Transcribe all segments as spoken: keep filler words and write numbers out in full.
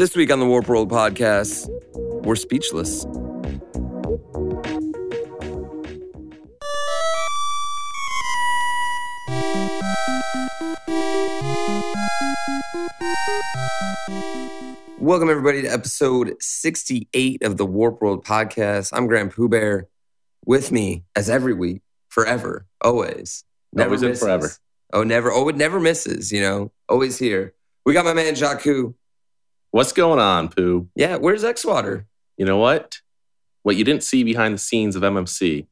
This week on the Warp World podcast, we're speechless. Welcome, everybody, to episode sixty-eight of the Warp World podcast. I'm Graham Pooh Bear. With me, as every week, forever, always. Never always misses. And forever. Oh, never. Oh, it never misses, you know. Always here. We got my man, Jaku. What's going on, Pooh? Yeah, where's X-Water? You know what? What you didn't see behind the scenes of M M C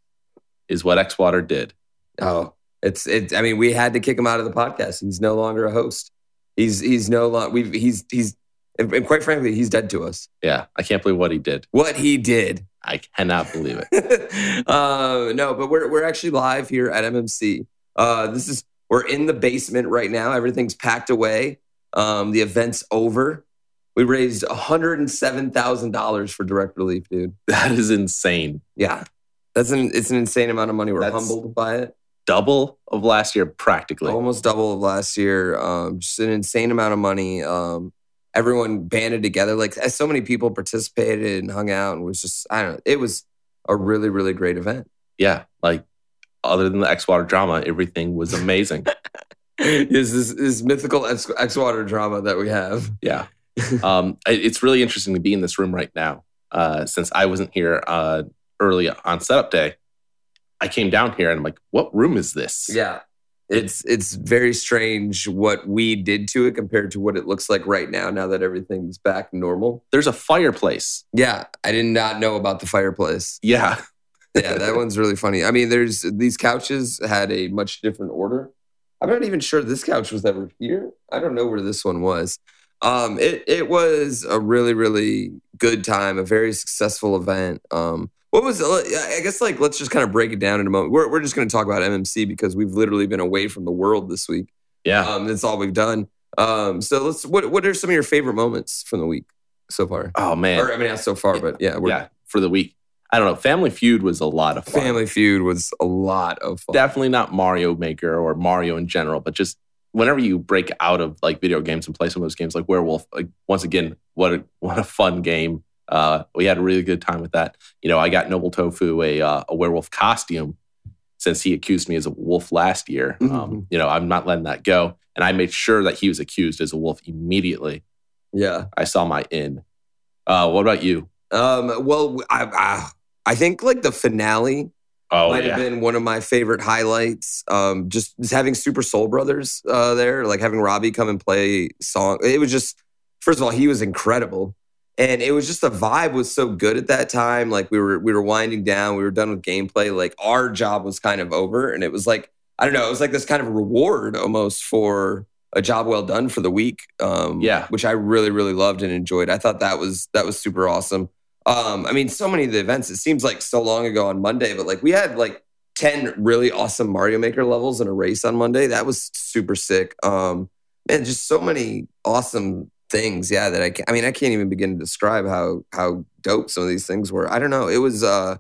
is what X-Water did. Oh, it's it. I mean, we had to kick him out of the podcast. He's no longer a host. He's he's no longer. We've he's he's and quite frankly, he's dead to us. Yeah, I can't believe what he did. What he did. I cannot believe it. uh, no, but we're we're actually live here at M M C. Uh, this is we're in the basement right now. Everything's packed away. Um, the event's over. We raised one hundred seven thousand dollars for direct relief, dude. That is insane. Yeah, that's an it's an insane amount of money. We're That's humbled by it. Double of last year, practically. Almost double of last year. Um, just an insane amount of money. Um, everyone banded together. Like so many people participated and hung out, and was just I don't know. It was a really really great event. Yeah, like other than the X-Water drama, everything was amazing. Is this this mythical X, X-Water drama that we have? Yeah. um, it's really interesting to be in this room right now. Uh, since I wasn't here uh, early on setup day, I came down here and I'm like, what room is this? Yeah. It's it's very strange what we did to it compared to what it looks like right now, now that everything's back normal. There's a fireplace. Yeah. I did not know about the fireplace. Yeah. Yeah, that one's really funny. I mean, there's these couches had a much different order. I'm not even sure this couch was ever here. I don't know where this one was. Um, it it was a really, really good time, a very successful event. Um, what was, I guess, like, let's just kind of break it down in a moment. We're, we're just going to talk about M M C because we've literally been away from the world this week. Yeah. Um, that's all we've done. Um, so let's, what what are some of your favorite moments from the week so far? Oh, man. Or, I mean, not so far, but yeah. We're, yeah, for the week. I don't know. Family Feud was a lot of fun. Family Feud was a lot of fun. Definitely not Mario Maker or Mario in general, but just whenever you break out of like video games and play some of those games like Werewolf, like once again, what a what a fun game. Uh, we had a really good time with that. You know, I got Noble Tofu a uh, a werewolf costume since he accused me as a wolf last year. Mm-hmm. Um, you know, I'm not letting that go. And I made sure that he was accused as a wolf immediately. Yeah. I saw my in. Uh, what about you? Um, well, I, I I think like the finale Oh, might yeah. have been one of my favorite highlights. Um, just, just having Super Soul Brothers uh, there, like having Robbie come and play song. It was just, first of all, he was incredible, and it was just the vibe was so good at that time. Like we were we were winding down, we were done with gameplay. Like our job was kind of over, and it was like I don't know, it was like this kind of reward almost for a job well done for the week. Um, Yeah. which I really really loved and enjoyed. I thought that was that was super awesome. Um, I mean, so many of the events, it seems like so long ago on Monday, but like we had like ten really awesome Mario Maker levels in a race on Monday. That was super sick. Um, and just so many awesome things. Yeah. That I can, I mean, I can't even begin to describe how, how dope some of these things were. I don't know. It was, uh,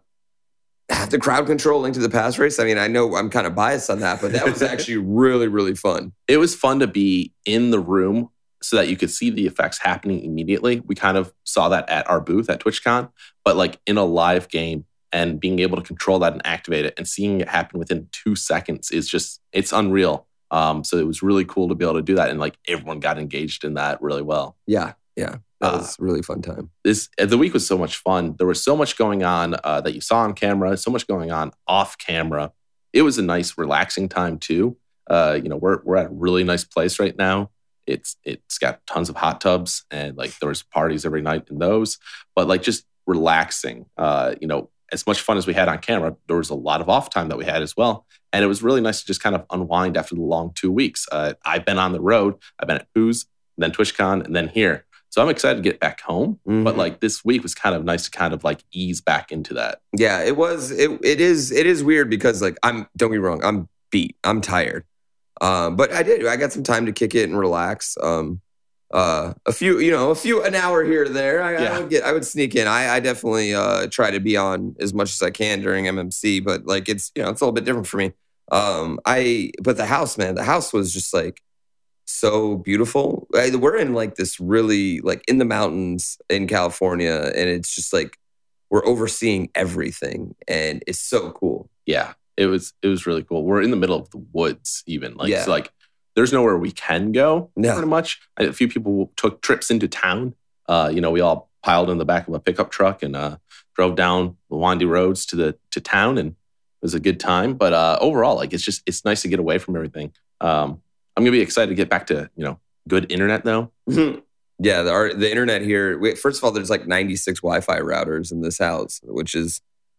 the crowd control linked to the pass race. I mean, I know I'm kind of biased on that, but that was actually really, really fun. It was fun to be in the room so that you could see the effects happening immediately. We kind of saw that at our booth at TwitchCon, but like in a live game and being able to control that and activate it and seeing it happen within two seconds is just, it's unreal. Um, so it was really cool to be able to do that. And like everyone got engaged in that really well. Yeah. Yeah. That Uh, was a really fun time. This the week was so much fun. There was so much going on uh, that you saw on camera, so much going on off camera. It was a nice, relaxing time too. Uh, you know, we're we're at a really nice place right now. It's it's got tons of hot tubs and like there was parties every night in those. But like just relaxing. Uh, you know, as much fun as we had on camera, there was a lot of off time that we had as well. And it was really nice to just kind of unwind after the long two weeks. Uh, I've been on the road. I've been at Pooh's, then TwitchCon, and then here. So I'm excited to get back home. Mm-hmm. But like this week was kind of nice to kind of like ease back into that. Yeah, it was. It it is. It is weird because like I'm. Don't get me wrong. I'm beat. I'm tired. Um, but I did. I got some time to kick it and relax. Um, uh, a few, you know, a few an hour here or there. I, Yeah. I would get. I would sneak in. I, I definitely uh, try to be on as much as I can during M M C. But like it's you know it's a little bit different for me. Um, I but the house, man, the house was just like so beautiful. I- We're in like this really like in the mountains in California, and it's just like we're overseeing everything, and it's so cool. Yeah, it was it was really cool. We're in the middle of the woods, even like Yeah. so like there's nowhere we can go. No. Pretty much. A few people took trips into town. Uh, you know, we all piled in the back of a pickup truck and uh, drove down the windy roads to the to town, and it was a good time. But uh, overall, like it's just it's nice to get away from everything. Um, I'm gonna be excited to get back to you know good internet though. Yeah, the our, the internet here. we- First of all, there's like ninety-six Wi-Fi routers in this house, which is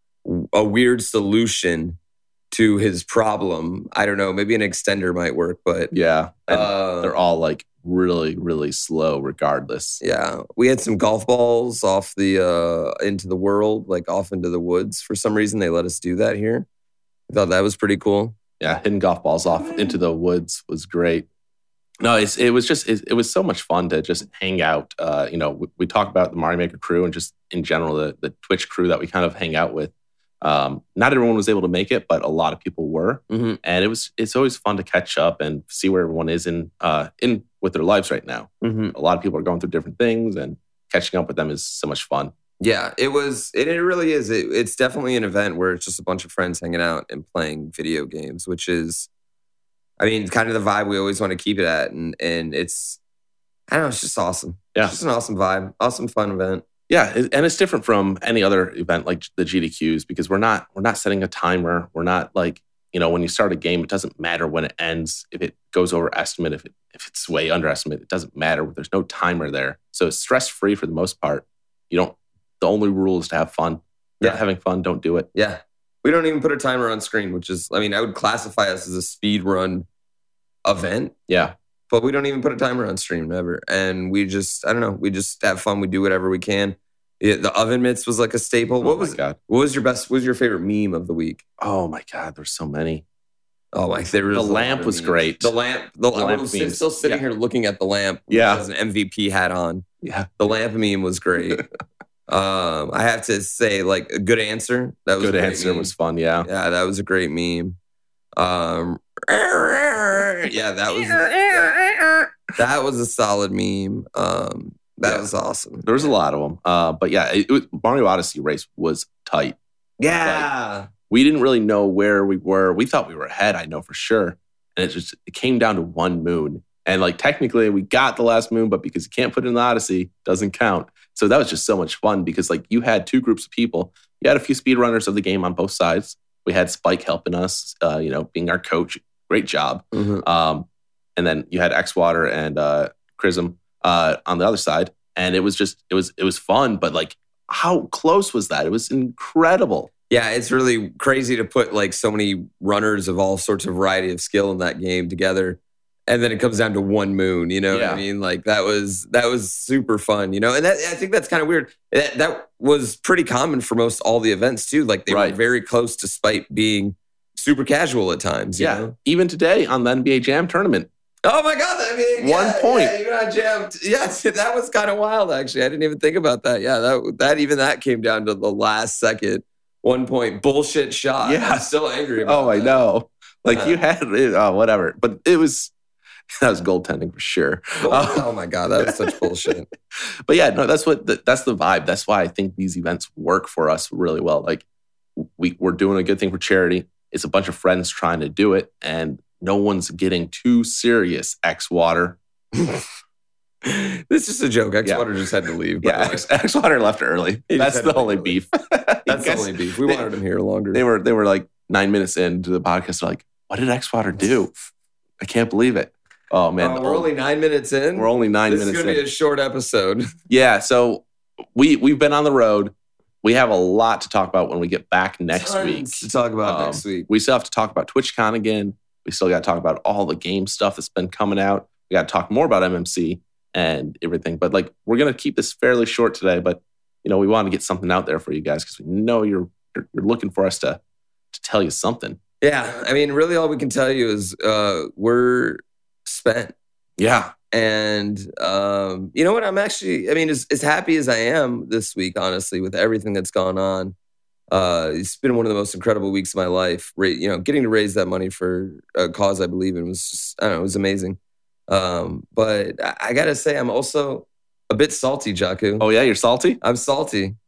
a weird solution to his problem. I don't know. Maybe an extender might work, but Yeah, and uh, they're all like really really slow regardless. yeah, we had some golf balls off the uh, into the world, like off into the woods. For some reason, they let us do that here. I thought that was pretty cool. Yeah, hitting golf balls off into the woods was great. No, it's, it was just it, it was so much fun to just hang out. Uh, you know, we, we talk about the Mario Maker crew and just in general the the Twitch crew that we kind of hang out with. Um, not everyone was able to make it, but a lot of people were, Mm-hmm. and it was it's always fun to catch up and see where everyone is in uh, in with their lives right now. Mm-hmm. A lot of people are going through different things, and catching up with them is so much fun. Yeah, it was. It, it really is. It, it's definitely an event where it's just a bunch of friends hanging out and playing video games, which is, I mean, kind of the vibe we always want to keep it at, and and it's, I don't know, it's just awesome. Yeah. It's just an awesome vibe, awesome fun event. Yeah, it- and it's different from any other event like the G D Qs because we're not we're not setting a timer. We're not like you know when you start a game, it doesn't matter when it ends. If it goes over estimate, if it if it's way under estimate, it doesn't matter. There's no timer there, so it's stress free for the most part. You don't. The only rule is to have fun. If you're not Yeah. having fun, don't do it. Yeah, we don't even put a timer on screen, which is, I mean, I would classify us as a speed run event, Yeah, but we don't even put a timer on stream ever. And we just, I don't know, we just have fun. We do whatever we can. Yeah, the oven mitts was like a staple. Oh What my was God. what was your best? What was your favorite meme of the week? Oh my God, there's so many. Oh my! There was The a lot lamp of was memes. great. The lamp. The, The I lamp was memes. still sitting Yeah. here looking at the lamp. Which Yeah. has an M V P hat on. Yeah, The lamp meme was great. um, I have to say, like a good answer. That was a good great answer meme. was fun. Yeah, Yeah, that was a great meme. Um, yeah, that was that, that was a solid meme. Um, that Yeah. was awesome. there was a lot of them. Uh, but yeah, it, it was, Mario Odyssey race was tight. Yeah, We didn't really know where we were. We thought we were ahead, I know for sure. And it just it came down to one moon. And like technically we got the last moon, but because you can't put it in the Odyssey, doesn't count. So that was just so much fun because like you had two groups of people. You had a few speedrunners of the game on both sides. We had Spike helping us, uh, you know, being our coach. Great job. Mhm. Um, and then you had Xwater and uh, Chrism uh, on the other side. And it was just, it was, it was fun. But like, how close was that? It was incredible. Yeah, it's really crazy to put like so many runners of all sorts of variety of skill in that game together. And then it comes down to one moon, you know what Yeah. I mean? Like that was that was super fun, you know? And that, I think that's kind of weird. That, that was pretty common for most all the events too. Like they Right. were very close despite being super casual at times. You Yeah. know? Even today on the N B A Jam tournament. Oh my God. I mean, One yeah, point. Yeah, even on Jam. Yeah, that was kind of wild, actually. I didn't even think about that. Yeah, that, that even that came down to the last second. One point bullshit shot. Yeah. I'm still angry about Oh, I that. know. Like Uh. you had it, oh, whatever. But it was, that was goaltending for sure. Oh, Uh, oh my God, that was such bullshit. But yeah, no, that's what, the, that's the vibe. That's why I think these events work for us really well. Like we, we're doing a good thing for charity. It's a bunch of friends trying to do it and no one's getting too serious, Xwater. This is just a joke. X Yeah. Water just had to leave. by Yeah, the way. X, Xwater left early. He just That's had the to only leave. beef. That's the Guess- only beef. We they- wanted him here longer. They were they were like nine minutes into the podcast. They're like, what did Xwater do? I can't believe it. Oh man, Oh, we're only nine minutes in. we're only nine this is minutes going to in. be a short episode. Yeah, so we we've been on the road. We have a lot to talk about when we get back next Tons week. to talk about Um, next week. We still have to talk about TwitchCon again. We still got to talk about all the game stuff that's been coming out. We got to talk more about M M C and everything. But like, we're gonna keep this fairly short today. But you know, we want to get something out there for you guys because we know you're, you're you're looking for us to to tell you something. Yeah, I mean, really, all we can tell you is uh, we're spent. Yeah, And um, you know what? I'm actually, I mean, as, as happy as I am this week, honestly, with everything that's gone on. Uh, it's been one of the most incredible weeks of my life. Ra- you know, getting to raise that money for a cause I believe in was just, I don't know, it was amazing. Um, but I, I gotta say, I'm also a bit salty, Jaku. Oh yeah, you're salty? I'm salty.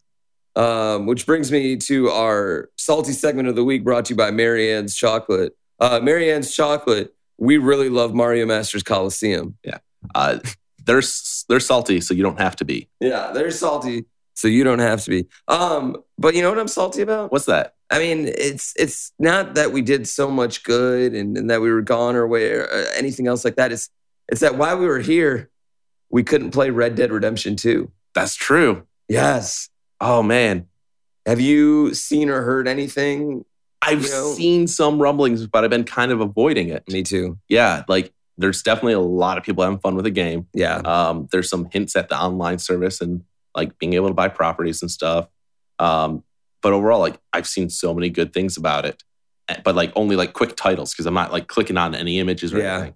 Um, which brings me to our salty segment of the week, brought to you by Marianne's Chocolate. Uh, Marianne's Chocolate. We really love Mario Masters Coliseum. Yeah. Uh, they're they're salty, so you don't have to be. Yeah, they're salty, so you don't have to be. Um, but you know what I'm salty about? What's that? I mean, it's it's not that we did so much good and, and that we were gone or way or anything else like that. It's it's that while we were here, we couldn't play Red Dead Redemption two. That's true. Yes. Oh man, have you seen or heard anything? I've you know? seen some rumblings, but I've been kind of avoiding it. Me too. Yeah, like there's definitely a lot of people having fun with the game. Yeah. Um, there's some hints at the online service and like being able to buy properties and stuff. Um, but overall, like I've seen so many good things about it, but like only like quick titles because I'm not like clicking on any images or yeah. anything.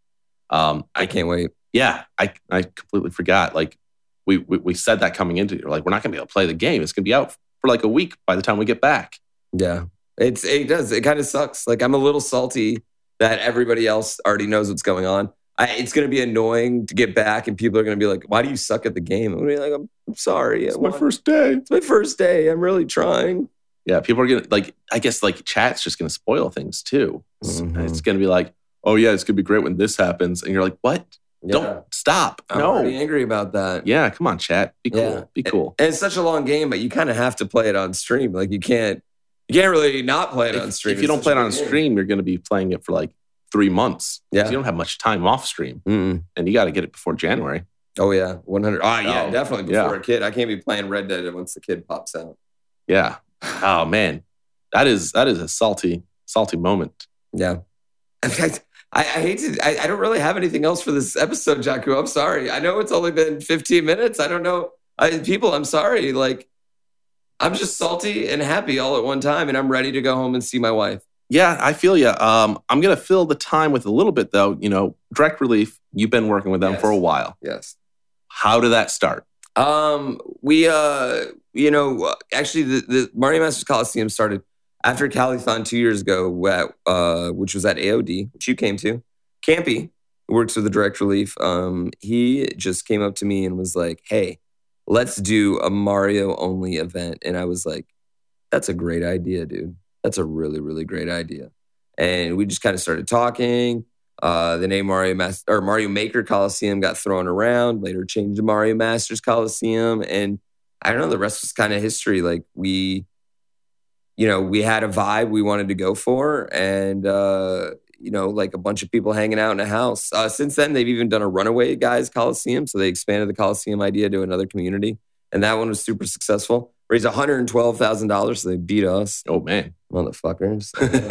Um, I, I can't wait. Yeah, I I completely forgot. Like we we, we said that coming into it, like we're not going to be able to play the game. It's going to be out for like a week by the time we get back. Yeah, it's it does. It kind of sucks. Like I'm a little salty that everybody else already knows what's going on. I, it's going to be annoying to get back and people are going to be like, why do you suck at the game? I'm going to be like, I'm, I'm sorry. It's my first day. It's my first day. I'm really trying. Yeah, people are going to, like, I guess, like, chat's just going to spoil things, too. Mm-hmm. It's going to be like, oh, yeah, it's going to be great when this happens. And you're like, what? Yeah. Don't stop. I'm no. pretty angry about that. Yeah, come on, chat. Be cool. Yeah. Be cool. And it's such a long game, but you kind of have to play it on stream. Like, you can't, you can't really not play it if, on stream. If you it's don't play it on game. stream, you're going to be playing it for, like, three months. Yeah. You don't have much time off stream. Mm-mm. And you got to get it before January. Oh, yeah. one hundred. Ah, yeah, oh, definitely before yeah. a kid. I can't be playing Red Dead once the kid pops out. Yeah. Oh, man. That is that is a salty, salty moment. Yeah. In fact, I, I hate to, I, I don't really have anything else for this episode, Jaku. I'm sorry. I know it's only been fifteen minutes. I don't know. I, people, I'm sorry. Like, I'm just salty and happy all at one time, and I'm ready to go home and see my wife. Yeah, I feel you. Um, I'm going to fill the time with a little bit, though. You know, Direct Relief, you've been working with them yes. for a while. Yes. How did that start? Um, we, uh, you know, actually, the, the Mario Masters Coliseum started after Calithon two years ago, at, uh, which was at A O D, which you came to. Campy, who works with the Direct Relief, um, he just came up to me and was like, hey, let's do a Mario-only event. And I was like, that's a great idea, dude. That's a really, really great idea. And we just kind of started talking. Uh, the name Mario Master or Mario Maker Coliseum got thrown around, later changed to Mario Masters Coliseum. And I don't know, the rest was kind of history. Like we, you know, we had a vibe we wanted to go for. And, uh, you know, like a bunch of people hanging out in a house. Uh, since then, they've even done a Runaway Guys Coliseum. So they expanded the Coliseum idea to another community. And that one was super successful. Raised one hundred twelve thousand dollars, so they beat us. Oh, man. Motherfuckers.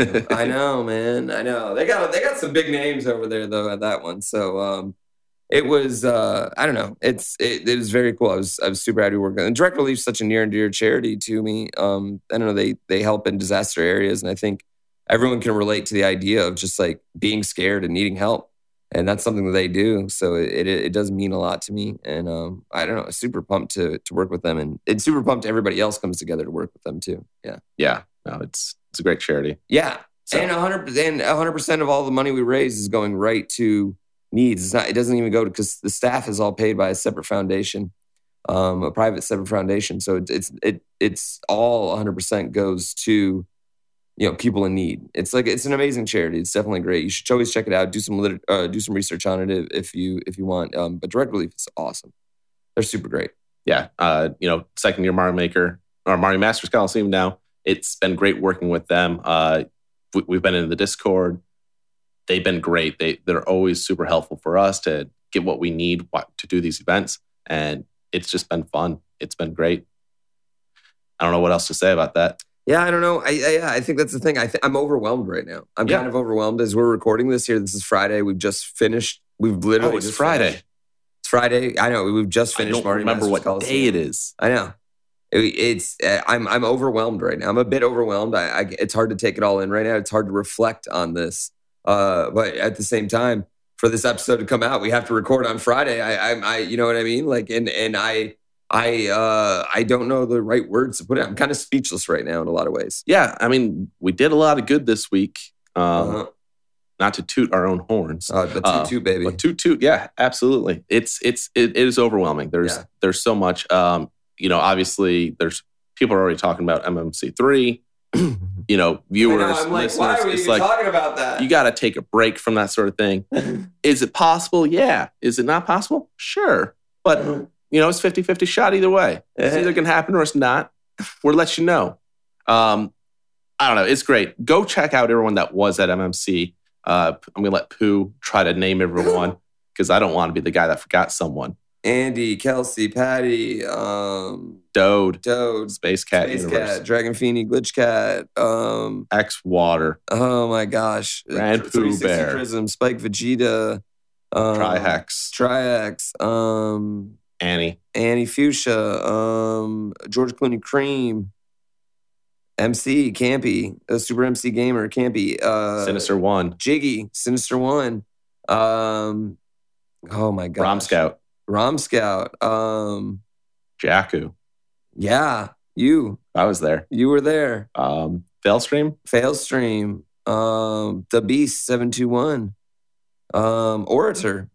I know, man. I know. They got they got some big names over there, though, at that one. So um, it was, uh, I don't know. It's It, it was very cool. I was I was super happy to work on it. And Direct Relief is such a near and dear charity to me. Um, I don't know. They, they help in disaster areas, and I think everyone can relate to the idea of just, like, being scared and needing help. And that's something that they do. So it, it it does mean a lot to me. And um, I don't know, super pumped to to work with them. And it's super pumped everybody else comes together to work with them too. Yeah. Yeah. No, it's it's a great charity. Yeah. So. And one hundred percent, and one hundred percent of all the money we raise is going right to needs. It's not, it doesn't even go to, because the staff is all paid by a separate foundation, um, a private separate foundation. So it, it's it it's all one hundred percent goes to, you know, people in need. It's like, it's an amazing charity. It's definitely great. You should always check it out. Do some liter- uh, do some research on it if you if you want. Um, but Direct Relief is awesome. They're super great. Yeah. Uh, you know, second year Mario Maker or Mario Masters Coliseum now. It's been great working with them. Uh, we, we've been in the Discord. They've been great. They they're always super helpful for us to get what we need to do these events, and it's just been fun. It's been great. I don't know what else to say about that. Yeah, I don't know. I I, I think that's the thing. I th- I'm overwhelmed right now. I'm yeah. kind of overwhelmed as we're recording this here. This is Friday. We've just finished. We've literally oh, it's just Friday. Finished. It's Friday. I know. We've just finished. I don't Mario remember Masters what Coliseum. day it is. I know. It, it's. Uh, I'm. I'm overwhelmed right now. I'm a bit overwhelmed. I, I. It's hard to take it all in right now. It's hard to reflect on this. Uh, but at the same time, for this episode to come out, we have to record on Friday. I. I. I you know what I mean? Like, and and I. I uh, I don't know the right words to put it. I'm kind of speechless right now in a lot of ways. Yeah, I mean, we did a lot of good this week. Um, uh-huh. not to toot our own horns. Uh, the uh, toot toot, baby. But toot toot, yeah, absolutely. It's it's it, it is overwhelming. There's Yeah. there's so much. Um, you know, obviously, there's people are already talking about M M C three. You know, viewers, I know, I'm like, listeners. why are we it's even like talking about that? you got to take a break from that sort of thing. Is it possible? Yeah. Is it not possible? Sure. But you know, it's fifty-fifty shot either way. It's either going to happen or it's not. We'll let you know. Um, I don't know. It's great. Go check out everyone that was at M M C. Uh, I'm going to let Pooh try to name everyone because I don't want to be the guy that forgot someone. Andy, Kelsey, Patty, um, Dode, Dode, Space Cat Space Universe, Cat, Dragon Feeny, Glitch Cat, um, X Water, oh my gosh, Grand Pooh three sixty Bear, Prism, Spike Vegeta, um, Trihex, Triax, um, Annie, Annie Fuchsia, um, George Clooney Cream, M C, Campy, uh, Super M C Gamer, Campy, uh, Sinister One, Jiggy, Sinister One, um, oh my god, Rom Scout, Rom Scout, um, Jakku. Yeah, you, I was there. you were there. Um, Failstream, Failstream, um, The Beast seven two one, um, Orator,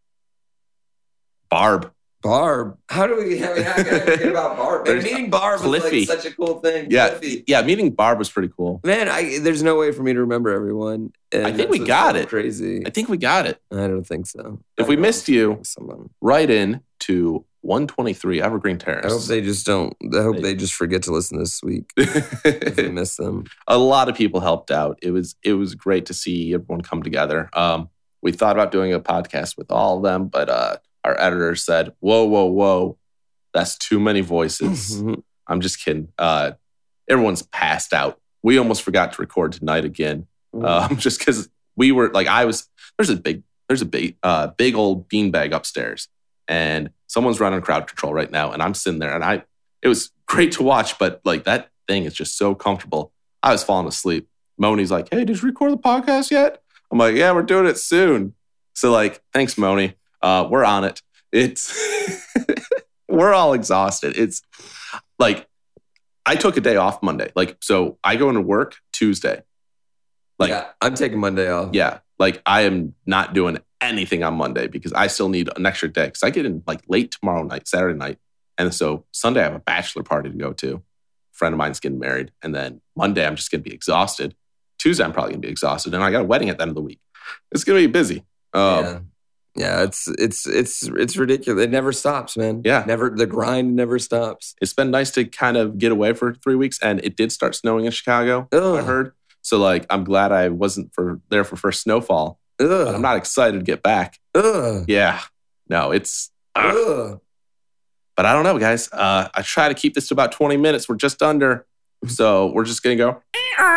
Barb. Barb. How do we? I mean, how can I forget about Barb? Man, There's meeting Barb Cliffy. was like such a cool thing. Yeah, Cliffy. yeah. Meeting Barb was pretty cool. Man, I, there's no way for me to remember everyone. And I think that's we what's got so it. Crazy. I think we got it. I don't think so. If I we don't missed you, think someone. write in to one twenty-three Evergreen Terrace. I hope they just don't. I hope They- they just forget to listen this week if we miss them. A lot of people helped out. It was it was great to see everyone come together. Um, we thought about doing a podcast with all of them, but uh, our editor said, "Whoa, whoa, whoa, that's too many voices." I'm just kidding. Uh, everyone's passed out. We almost forgot to record tonight again, um, just because we were like, I was. There's a big, there's a big, uh, big old beanbag upstairs, and someone's running crowd control right now, and I'm sitting there, and I. It was great to watch, but like that thing is just so comfortable. I was falling asleep. Moni's like, "Hey, did you record the podcast yet?" I'm like, "Yeah, we're doing it soon." So like, thanks, Moni. Uh, we're on it. It's we're all exhausted. It's like I took a day off Monday. Like, so I go into work Tuesday. Like, yeah, I'm taking Monday off. yeah, like I am not doing anything on Monday because I still need an extra day because I get in like late tomorrow night, Saturday night. And so Sunday I have a bachelor party to go to. A friend of mine's getting married. And then Monday I'm just going to be exhausted. Tuesday I'm probably going to be exhausted. And I got a wedding at the end of the week. It's going to be busy. Um, yeah. Yeah, it's it's it's it's ridiculous. It never stops, man. Yeah. Never the grind never stops. It's been nice to kind of get away for three weeks. And it did start snowing in Chicago, Ugh. I heard. So like, I'm glad I wasn't for there for first snowfall. Ugh. But I'm not excited to get back. Ugh. Yeah. No, it's... ugh. Ugh. But I don't know, guys. Uh, I try to keep this to about twenty minutes. We're just under. So we're just going to go...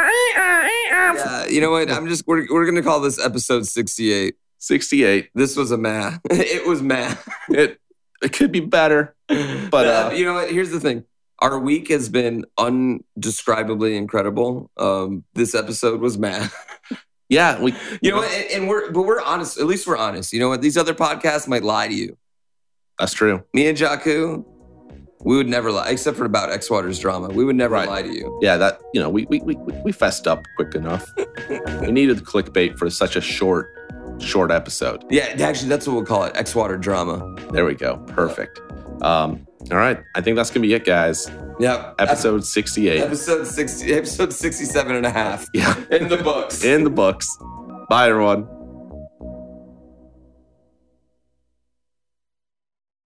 Yeah, you know what? I'm just we're we're gonna call this episode sixty-eight. sixty-eight. This was a meh. It was meh. It it could be better. But, uh, you know what? Here's the thing. Our week has been undescribably incredible. Um, this episode was meh. Yeah, we. You know what? And, and we're but we're honest. At least we're honest. You know what? These other podcasts might lie to you. That's true. Me and Jakku, we would never lie, except for about X Water's drama. We would never Right. lie to you. Yeah, that you know, we we we we fessed up quick enough. We needed the clickbait for such a short short episode. Yeah, actually, that's what we'll call it. X Water drama. There we go. Perfect. Um, all right, I think that's gonna be it, guys. Yep. Episode sixty-eight. Episode sixty. Episode sixty-seven and a half. Yeah, In the books. in the books. Bye, everyone.